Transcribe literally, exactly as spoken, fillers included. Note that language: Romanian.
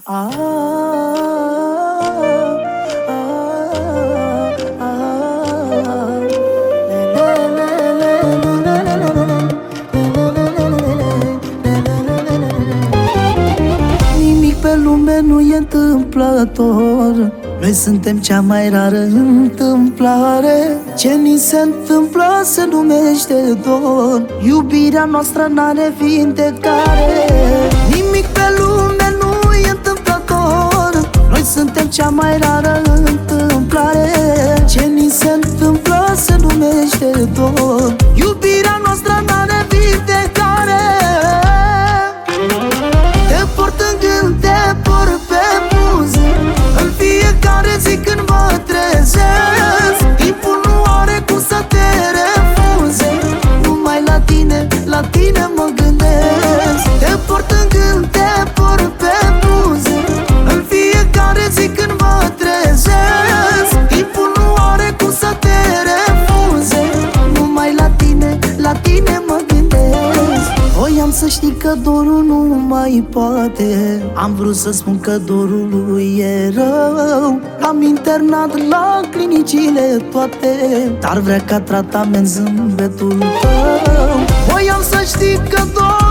Ah, ah, ah, ah. Nimic pe lume nu e întâmplător. Noi suntem cea mai rară întâmplare. Ce ni se întâmplă se numește dor. Iubirea noastră n-are vindecare. Nimic pe lume nu e întâmplător. Noi suntem cea mai rară întâmplare. Ce ni se întâmplă se numește dor. Iubirea noastră n-are vindecare. Te port în gând, te port pe buze, în fiecare zi când mă trezesc. Timpul nu are cum să te refuze. Numai la tine, la tine mă gândesc. Te port în gând, te port pe buze, în fiecare zi când mă trezesc. Timpul nu are cum să te refuze. Numai la tine, la tine mă gândesc. Voiam să știi că dorul nu mai poate. Am vrut să spun că dorul lui e rău. Am internat la clinicile toate, dar vrea ca tratament zâmbetul tău. Voiam să știi că dorul